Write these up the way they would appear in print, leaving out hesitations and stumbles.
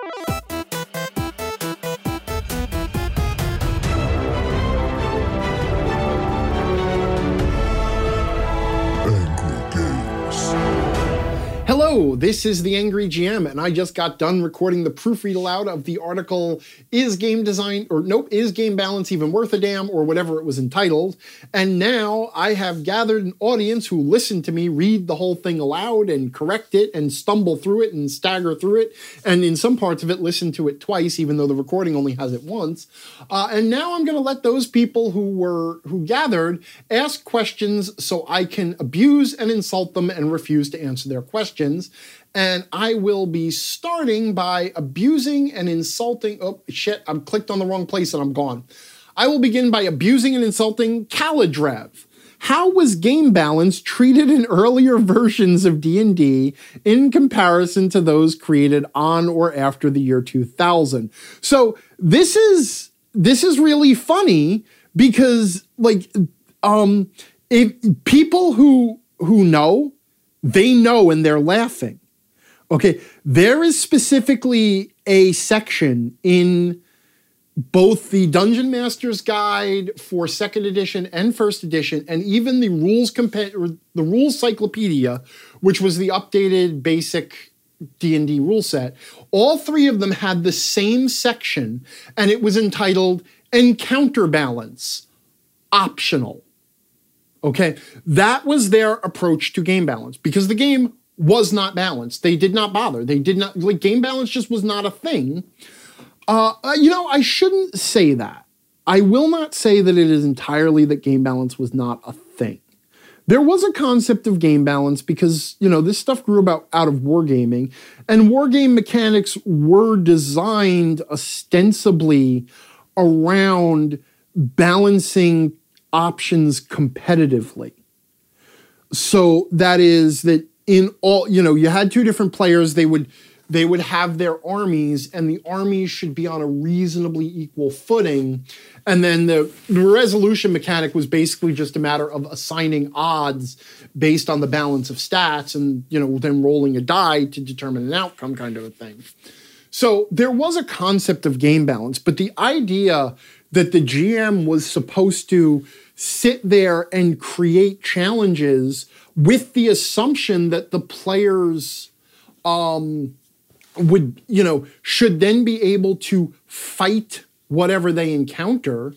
Hello, this is the Angry GM, and I just got done recording the proofread aloud of the article, Is Game Balance Even Worth a Damn, or whatever it was entitled. And now I have gathered an audience who listened to me read the whole thing aloud and correct it and stumble through it and stagger through it, and in some parts of it listen to it twice, even though the recording only has it once. And now I'm going to let those people who gathered ask questions so I can abuse and insult them and refuse to answer their questions. And I will be starting by abusing and insulting. Oh, shit, I've clicked on the wrong place and I'm gone. I will begin by abusing and insulting Caladrev. How was game balance treated in earlier versions of D&D in comparison to those created on or after the year 2000? So this is really funny because, like, if people who know, they know and they're laughing. Okay, there is specifically a section in both the Dungeon Master's Guide for 2nd edition and 1st edition, and even the Rules Cyclopedia, which was the updated basic D&D rule set. All three of them had the same section, and it was entitled Encounter Balance, Optional. Okay, that was their approach to game balance because the game was not balanced. They did not bother. They did not, like, game balance just was not a thing. I shouldn't say that. I will not say that it is entirely that game balance was not a thing. There was a concept of game balance because, this stuff grew out of wargaming, and wargame mechanics were designed ostensibly around balancing options competitively. So that is that in all, you had two different players, they would have their armies, and the armies should be on a reasonably equal footing. And then the resolution mechanic was basically just a matter of assigning odds based on the balance of stats and, then rolling a die to determine an outcome kind of a thing. So there was a concept of game balance, but the idea that the GM was supposed to sit there and create challenges with the assumption that the players should then be able to fight whatever they encounter,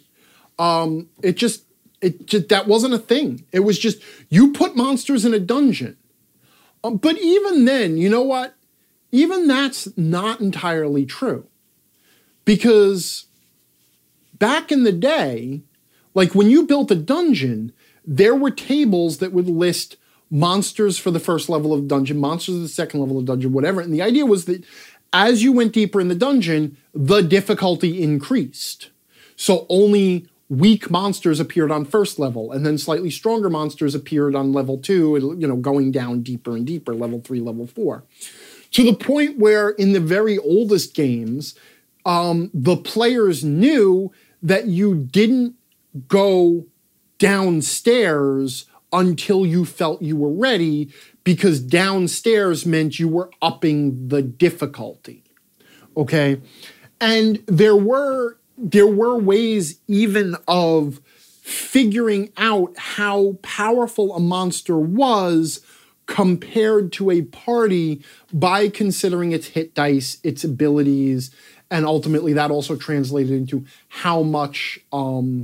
that wasn't a thing. It was just, you put monsters in a dungeon. But even then, you know what? Even that's not entirely true. Because back in the day, like when you built a dungeon, there were tables that would list monsters for the first level of dungeon, monsters of the second level of dungeon, whatever. And the idea was that as you went deeper in the dungeon, the difficulty increased. So only weak monsters appeared on first level, and then slightly stronger monsters appeared on level 2, going down deeper and deeper, level 3, level 4. To the point where in the very oldest games, the players knew that you didn't go downstairs until you felt you were ready, because downstairs meant you were upping the difficulty. Okay? And there were ways even of figuring out how powerful a monster was compared to a party by considering its hit dice, its abilities, and ultimately that also translated into how much the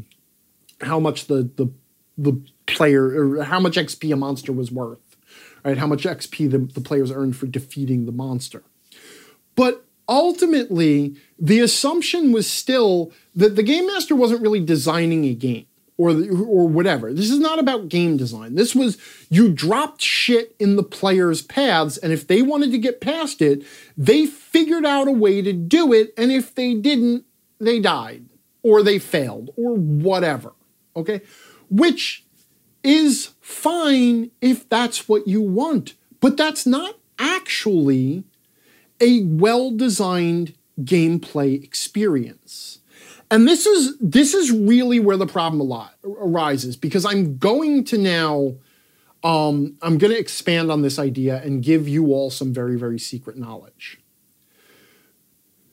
player, or how much XP a monster was worth, right? How much XP the players earned for defeating the monster. But ultimately, the assumption was still that the game master wasn't really designing a game or whatever. This is not about game design. This was, you dropped shit in the players' paths, and if they wanted to get past it, they figured out a way to do it, and if they didn't, they died, or they failed, or whatever, okay? Which is fine if that's what you want, but that's not actually a well-designed gameplay experience. And this is really where the problem arises, because I'm going to expand on this idea and give you all some very, very secret knowledge.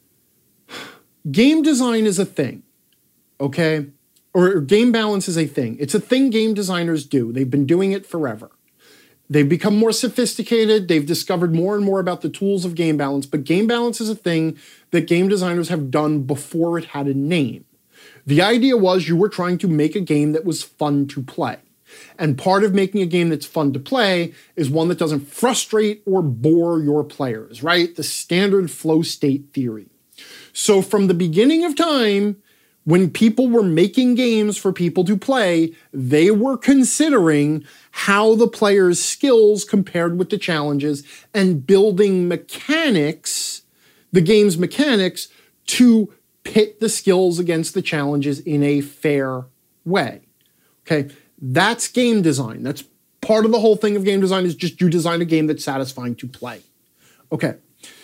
game design is a thing, okay? Or game balance is a thing. It's a thing game designers do. They've been doing it forever. They've become more sophisticated. They've discovered more and more about the tools of game balance, but game balance is a thing that game designers have done before it had a name. The idea was you were trying to make a game that was fun to play. And part of making a game that's fun to play is one that doesn't frustrate or bore your players, right? The standard flow state theory. So from the beginning of time, when people were making games for people to play, they were considering how the player's skills compared with the challenges and building mechanics, the game's mechanics, to pit the skills against the challenges in a fair way. Okay, that's game design. That's part of the whole thing of game design, is just you design a game that's satisfying to play. Okay.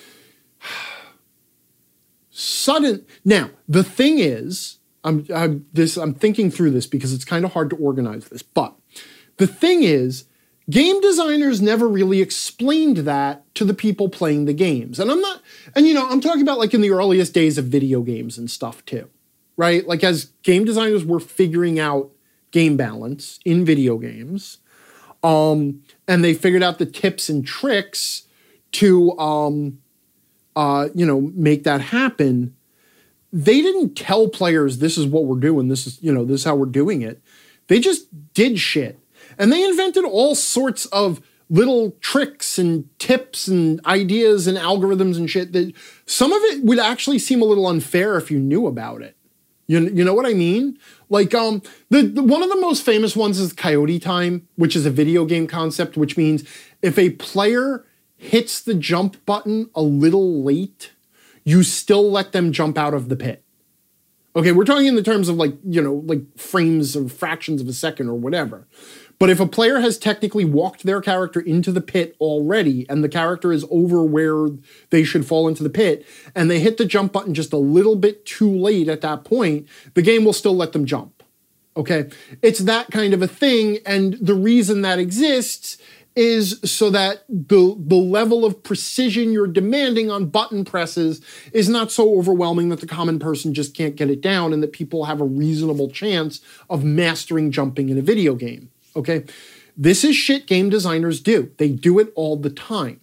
Now, the thing is, I'm thinking through this because it's kind of hard to organize this, but the thing is, game designers never really explained that to the people playing the games. And I'm talking about like in the earliest days of video games and stuff too, right? Like as game designers were figuring out game balance in video games, and they figured out the tips and tricks to, make that happen. They didn't tell players, this is what we're doing. This is how we're doing it. They just did shit. And they invented all sorts of little tricks and tips and ideas and algorithms and shit that some of it would actually seem a little unfair if you knew about it. You know what I mean? Like, one of the most famous ones is Coyote Time, which is a video game concept, which means if a player hits the jump button a little late, you still let them jump out of the pit. Okay, we're talking in the terms of like frames or fractions of a second or whatever. But if a player has technically walked their character into the pit already and the character is over where they should fall into the pit and they hit the jump button just a little bit too late at that point, the game will still let them jump. Okay? It's that kind of a thing, and the reason that exists is so that the level of precision you're demanding on button presses is not so overwhelming that the common person just can't get it down and that people have a reasonable chance of mastering jumping in a video game. Okay, this is shit game designers do. They do it all the time.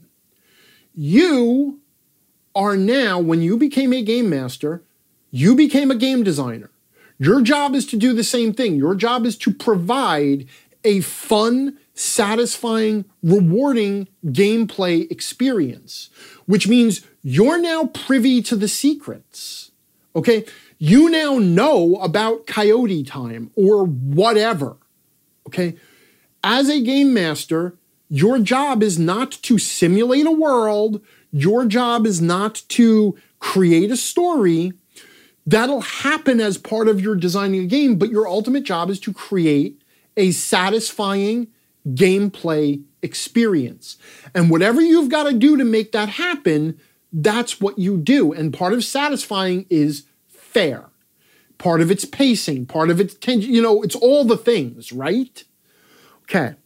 You are now, when you became a game master, you became a game designer. Your job is to do the same thing. Your job is to provide a fun, satisfying, rewarding gameplay experience, which means you're now privy to the secrets. Okay, you now know about Coyote Time or whatever. Okay, as a game master, your job is not to simulate a world. Your job is not to create a story. That'll happen as part of your designing a game, but your ultimate job is to create a satisfying gameplay experience. And whatever you've got to do to make that happen, that's what you do. And part of satisfying is fair. Part of its pacing, part of its tension, it's all the things, right? Okay.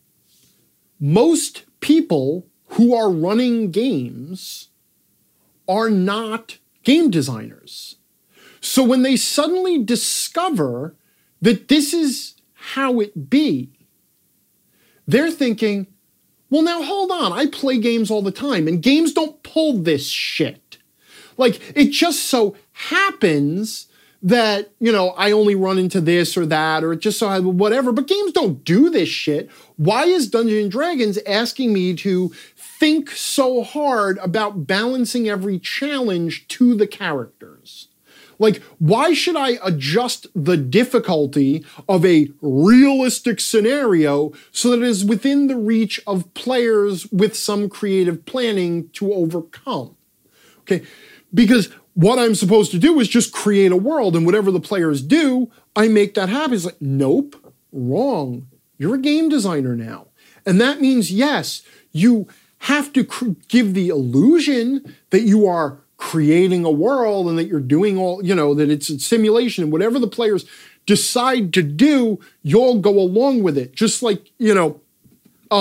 Most people who are running games are not game designers. So when they suddenly discover that this is how it be, they're thinking, well, now hold on, I play games all the time and games don't pull this shit. Like, it just so happens that, I only run into this or that, or it just so whatever, but games don't do this shit. Why is Dungeons & Dragons asking me to think so hard about balancing every challenge to the characters? Like, why should I adjust the difficulty of a realistic scenario so that it is within the reach of players with some creative planning to overcome? Okay, because what I'm supposed to do is just create a world, and whatever the players do, I make that happen. It's like, nope, wrong. You're a game designer now. And that means, yes, you have to give the illusion that you are creating a world and that you're doing all, that it's a simulation, and whatever the players decide to do, you'll go along with it. Just like,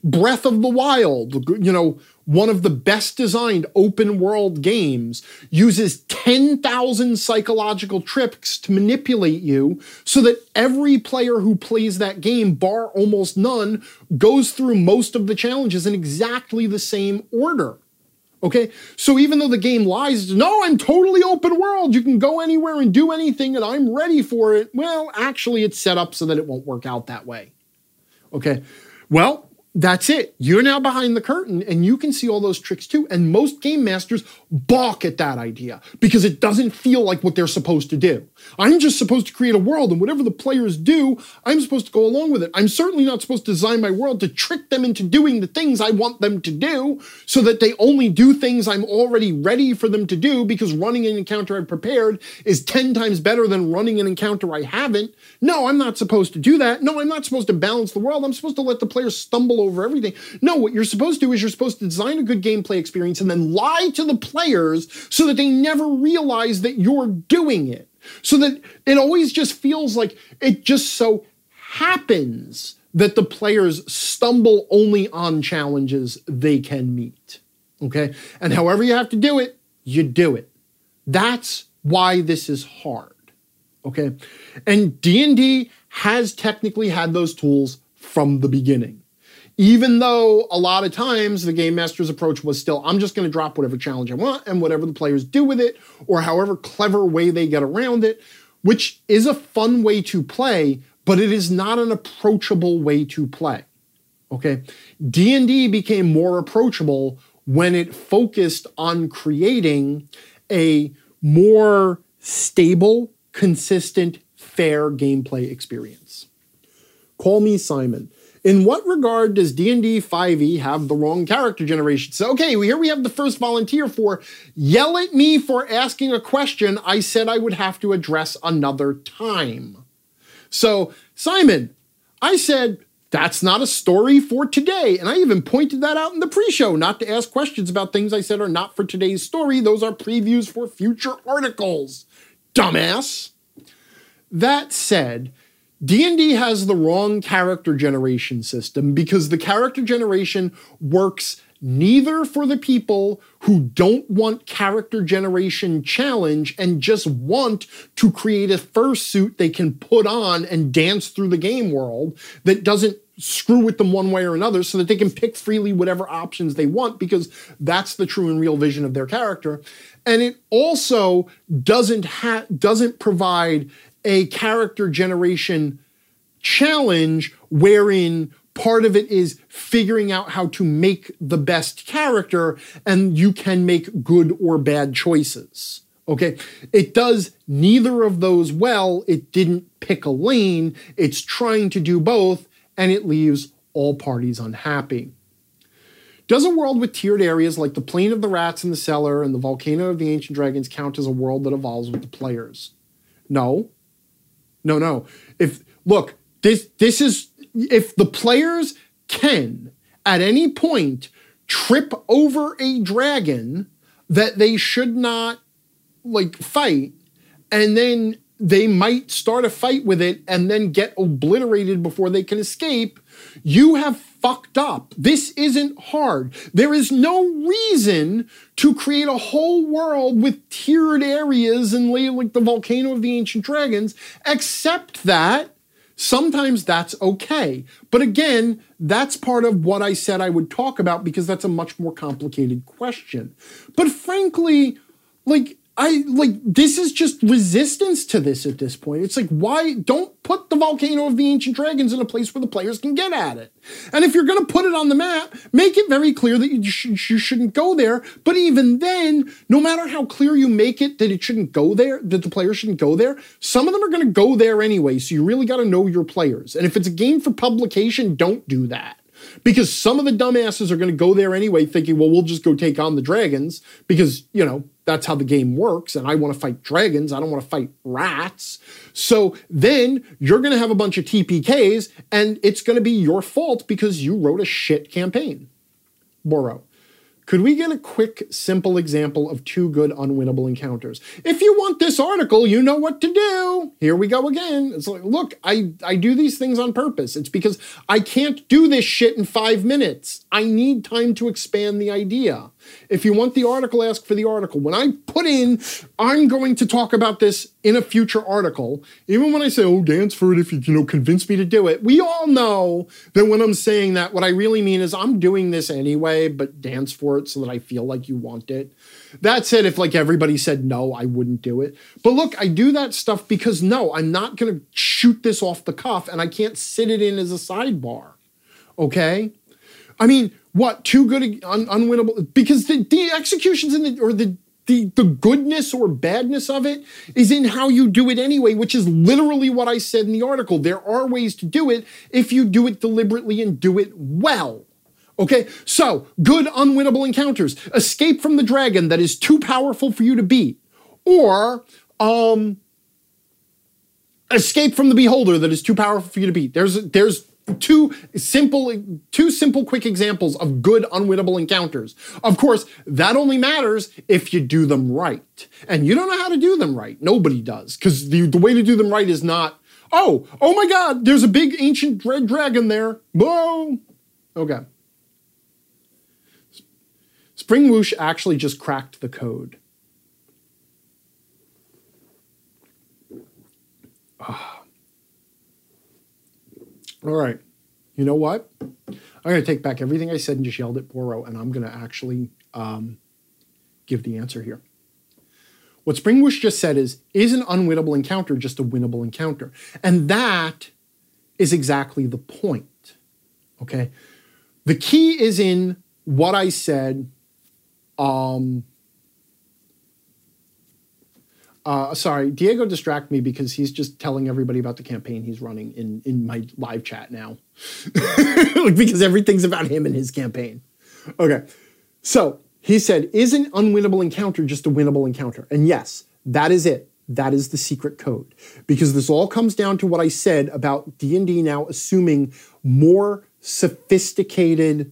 Breath of the Wild, one of the best designed open world games, uses 10,000 psychological tricks to manipulate you so that every player who plays that game, bar almost none, goes through most of the challenges in exactly the same order. Okay, so even though the game lies, no, I'm totally open world, you can go anywhere and do anything and I'm ready for it. Well, actually it's set up so that it won't work out that way. Okay, well, that's it. You're now behind the curtain and you can see all those tricks too. And most game masters balk at that idea because it doesn't feel like what they're supposed to do. I'm just supposed to create a world and whatever the players do, I'm supposed to go along with it. I'm certainly not supposed to design my world to trick them into doing the things I want them to do so that they only do things I'm already ready for them to do because running an encounter I've prepared is 10 times better than running an encounter I haven't. No, I'm not supposed to do that. No, I'm not supposed to balance the world. I'm supposed to let the players stumble over everything. No, what you're supposed to do is you're supposed to design a good gameplay experience and then lie to the players so that they never realize that you're doing it. So that it always just feels like it just so happens that the players stumble only on challenges they can meet. Okay? And however you have to do it, you do it. That's why this is hard. Okay? And D&D has technically had those tools from the beginning. Even though a lot of times the game master's approach was still, I'm just going to drop whatever challenge I want and whatever the players do with it, or however clever way they get around it, which is a fun way to play, but it is not an approachable way to play. Okay? D&D became more approachable when it focused on creating a more stable, consistent, fair gameplay experience. Call me Simon. In what regard does D&D 5e have the wrong character generation? So, okay, here we have the first volunteer for yell at me for asking a question I said I would have to address another time. So, Simon, I said, that's not a story for today. And I even pointed that out in the pre-show, not to ask questions about things I said are not for today's story. Those are previews for future articles. Dumbass. That said, D&D has the wrong character generation system because the character generation works neither for the people who don't want character generation challenge and just want to create a fursuit they can put on and dance through the game world that doesn't screw with them one way or another so that they can pick freely whatever options they want because that's the true and real vision of their character. And it also doesn't provide a character generation challenge wherein part of it is figuring out how to make the best character and you can make good or bad choices. Okay, it does neither of those well. It didn't pick a lane. It's trying to do both and it leaves all parties unhappy. Does a world with tiered areas like the Plain of the Rats and the Cellar and the Volcano of the Ancient Dragons count as a world that evolves with the players? No. This is, if the players can, at any point, trip over a dragon that they should not, fight, and then they might start a fight with it and then get obliterated before they can escape, you have fucked up. This isn't hard. There is no reason to create a whole world with tiered areas and like the Volcano of the Ancient Dragons, except that sometimes that's okay. But again, that's part of what I said I would talk about because that's a much more complicated question. But frankly, this is just resistance to this at this point. It's like, why don't put the Volcano of the Ancient Dragons in a place where the players can get at it? And if you're going to put it on the map, make it very clear that you shouldn't go there. But even then, no matter how clear you make it that it shouldn't go there, that the players shouldn't go there, some of them are going to go there anyway. So you really got to know your players. And if it's a game for publication, don't do that. Because some of the dumbasses are going to go there anyway thinking, well, we'll just go take on the dragons because, that's how the game works. And I want to fight dragons. I don't want to fight rats. So then you're going to have a bunch of TPKs and it's going to be your fault because you wrote a shit campaign. Boro. Could we get a quick, simple example of 2 good unwinnable encounters? If you want this article, you know what to do. Here we go again. It's like, look, I do these things on purpose. It's because I can't do this shit in 5 minutes. I need time to expand the idea. If you want the article, ask for the article. When I put in, I'm going to talk about this in a future article, even when I say, oh, dance for it if you convince me to do it, we all know that when I'm saying that, what I really mean is I'm doing this anyway, but dance for it so that I feel like you want it. That said, if like everybody said no, I wouldn't do it. But look, I do that stuff because no, I'm not going to shoot this off the cuff and I can't sit it in as a sidebar. Okay? I mean, what, 2 good unwinnable? Because the executions the goodness or badness of it is in how you do it anyway, which is literally what I said in the article. There are ways to do it if you do it deliberately and do it well. Okay, so good unwinnable encounters. Escape from the dragon that is too powerful for you to beat. Or escape from the beholder that is too powerful for you to beat. There's two simple quick examples of good unwinnable encounters. Of course, that only matters if you do them right. And you don't know how to do them right. Nobody does. Because the way to do them right is not, oh my God, there's a big ancient red dragon there. Whoa. Okay. Spring Whoosh actually just cracked the code. All right. You know what? I'm going to take back everything I said and just yelled at Boro, and I'm going to actually give the answer here. What Spring Whoosh just said is an unwinnable encounter just a winnable encounter? And that is exactly the point. Okay? The key is in what I said. Sorry, Diego distract me because he's just telling everybody about the campaign he's running in my live chat now. Because everything's about him and his campaign. Okay, so he said, is an unwinnable encounter just a winnable encounter? And yes, that is it. That is the secret code. Because this all comes down to what I said about D&D now assuming more sophisticated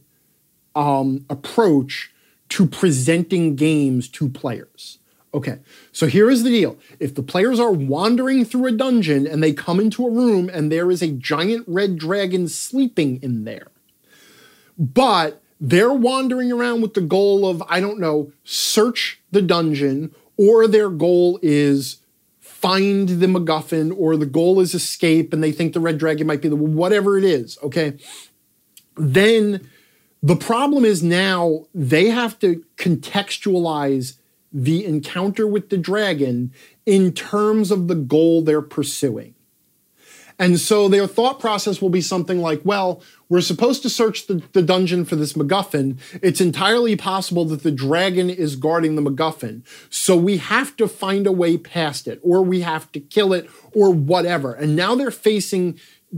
approach to presenting games to players. Okay, so here is the deal. If the players are wandering through a dungeon and they come into a room and there is a giant red dragon sleeping in there, but they're wandering around with the goal of, I don't know, search the dungeon, or their goal is find the MacGuffin, or the goal is escape and they think the red dragon might be whatever it is, okay? Then the problem is now they have to contextualize the encounter with the dragon in terms of the goal they're pursuing. And so their thought process will be something like, well, we're supposed to search the dungeon for this MacGuffin. It's entirely possible that the dragon is guarding the MacGuffin. So we have to find a way past it, or we have to kill it, or whatever. And now they're seeing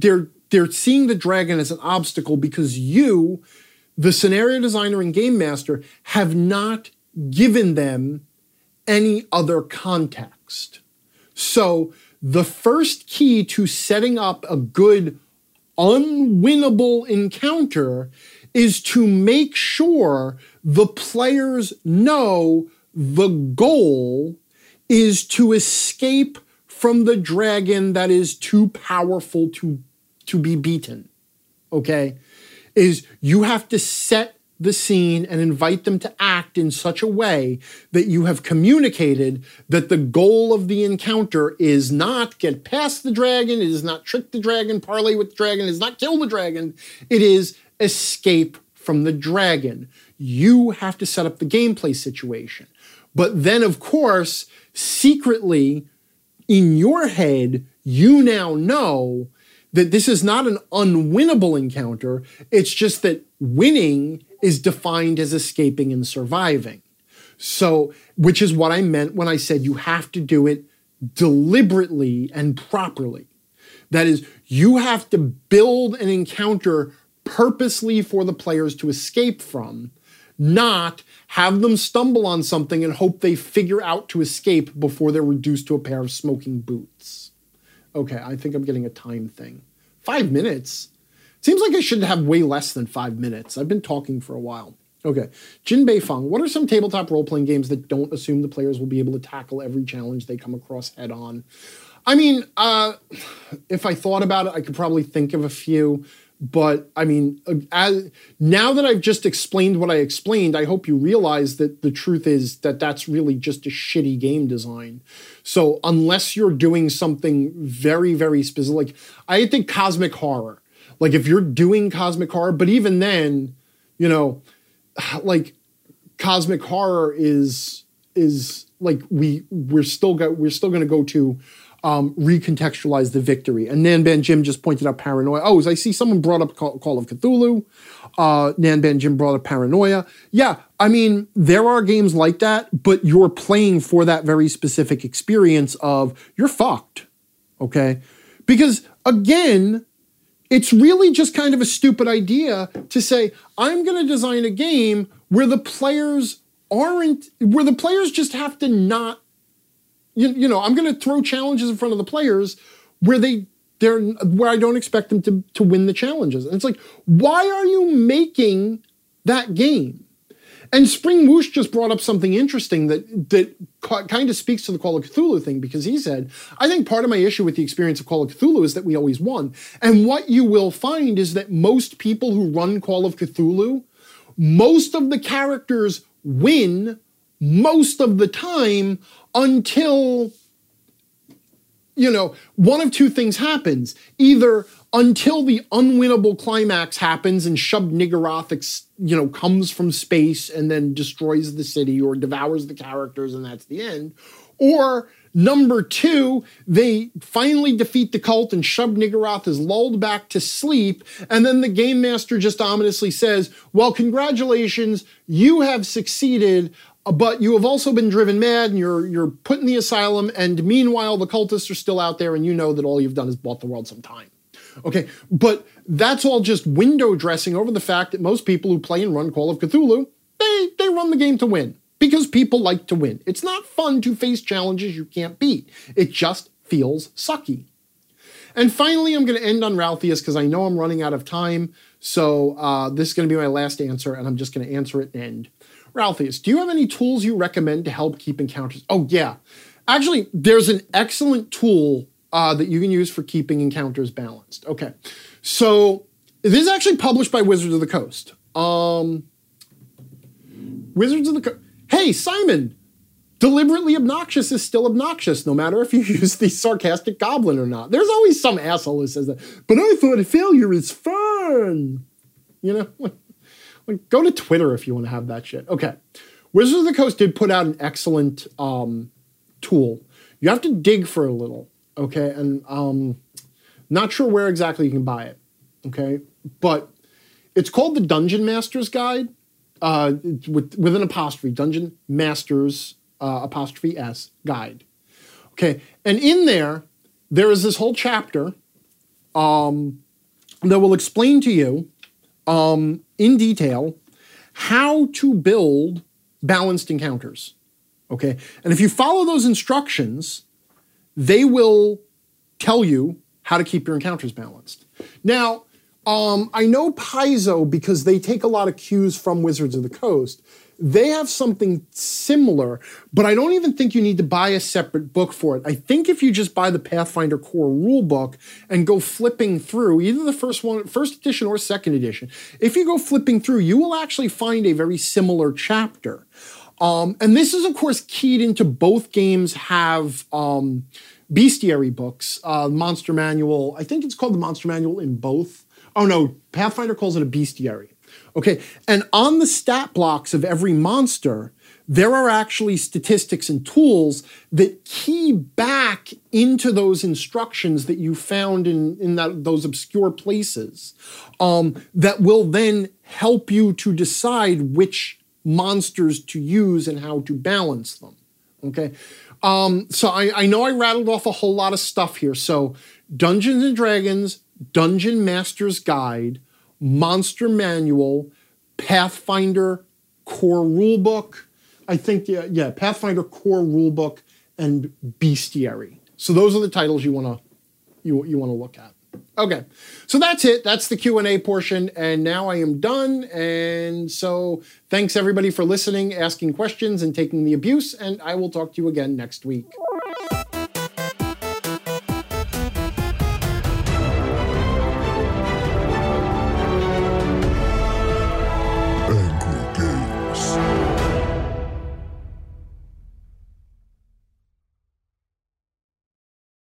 the dragon as an obstacle because you, the scenario designer and game master, have not given them any other context. So the first key to setting up a good unwinnable encounter is to make sure the players know the goal is to escape from the dragon that is too powerful to be beaten. Okay? Is you have to set the scene and invite them to act in such a way that you have communicated that the goal of the encounter is not get past the dragon, it is not trick the dragon, parlay with the dragon, it is not kill the dragon, it is escape from the dragon. You have to set up the gameplay situation. But then, of course, secretly, in your head, you now know that this is not an unwinnable encounter, it's just that winning is defined as escaping and surviving. So, which is what I meant when I said you have to do it deliberately and properly. That is, you have to build an encounter purposely for the players to escape from, not have them stumble on something and hope they figure out to escape before they're reduced to a pair of smoking boots. Okay, I think I'm getting a time thing. 5 minutes? Seems like I should have way less than 5 minutes. I've been talking for a while. Okay. Jinbei Feng, what are some tabletop role-playing games that don't assume the players will be able to tackle every challenge they come across head on? I mean, if I thought about it, I could probably think of a few. But I mean, now that I've just explained what I explained, I hope you realize that the truth is that that's really just a shitty game design. So unless you're doing something very, very specific, like I think cosmic horror, like if you're doing cosmic horror, but even then, you know, like cosmic horror is like we're still going to go to recontextualize the victory. And Nanban Jim just pointed out Paranoia. Oh, I see someone brought up Call of Cthulhu. Nanban Jim brought up Paranoia. Yeah, I mean, there are games like that, but you're playing for that very specific experience of you're fucked, okay? Because, again, it's really just kind of a stupid idea to say, I'm going to design a game where the players just have to not, you know, I'm going to throw challenges in front of the players where where I don't expect them to win the challenges. And it's like, why are you making that game? And Spring Whoosh just brought up something interesting that kind of speaks to the Call of Cthulhu thing, because he said, I think part of my issue with the experience of Call of Cthulhu is that we always won. And what you will find is that most people who run Call of Cthulhu, most of the characters win most of the time until, you know, one of two things happens. Either until the unwinnable climax happens and Shub-Niggurath, you know, comes from space and then destroys the city or devours the characters and that's the end. Or number two, they finally defeat the cult and Shub-Niggurath is lulled back to sleep, and then the game master just ominously says, well, congratulations, you have succeeded, but you have also been driven mad and you're put in the asylum, and meanwhile the cultists are still out there and you know that all you've done is bought the world some time. Okay, but that's all just window dressing over the fact that most people who play and run Call of Cthulhu, they run the game to win. Because people like to win. It's not fun to face challenges you can't beat. It just feels sucky. And finally, I'm going to end on Ralpheus because I know I'm running out of time. So this is going to be my last answer, and I'm just going to answer it and end. Ralpheus, do you have any tools you recommend to help keep encounters? Oh, yeah. Actually, there's an excellent tool that you can use for keeping encounters balanced. Okay. So this is actually published by Wizards of the Coast. Wizards of the Coast. Hey, Simon, deliberately obnoxious is still obnoxious, no matter if you use the sarcastic goblin or not. There's always some asshole who says that, but I thought a failure is fun. You know, like go to Twitter if you want to have that shit. Okay. Wizards of the Coast did put out an excellent tool. You have to dig for a little, okay? And not sure where exactly you can buy it, okay? But it's called the Dungeon Master's Guide. With an apostrophe, Dungeon Masters, apostrophe S, guide. Okay, and in there is this whole chapter that will explain to you in detail how to build balanced encounters. Okay, and if you follow those instructions, they will tell you how to keep your encounters balanced. Now, I know Paizo, because they take a lot of cues from Wizards of the Coast, they have something similar, but I don't even think you need to buy a separate book for it. I think if you just buy the Pathfinder Core Rulebook and go flipping through, either the first edition or second edition, if you go flipping through, you will actually find a very similar chapter. And this is, of course, keyed into both games have bestiary books, Monster Manual. I think it's called the Monster Manual in both. Oh no, Pathfinder calls it a bestiary. Okay, and on the stat blocks of every monster, there are actually statistics and tools that key back into those instructions that you found in those obscure places that will then help you to decide which monsters to use and how to balance them. Okay, so I know I rattled off a whole lot of stuff here. So Dungeons and Dragons, Dungeon Master's Guide, Monster Manual, Pathfinder Core Rulebook, I think, yeah, Pathfinder Core Rulebook, and Bestiary. So those are the titles you want to look at. Okay, so that's it. That's the Q&A portion, and now I am done. And so thanks everybody for listening, asking questions, and taking the abuse, and I will talk to you again next week.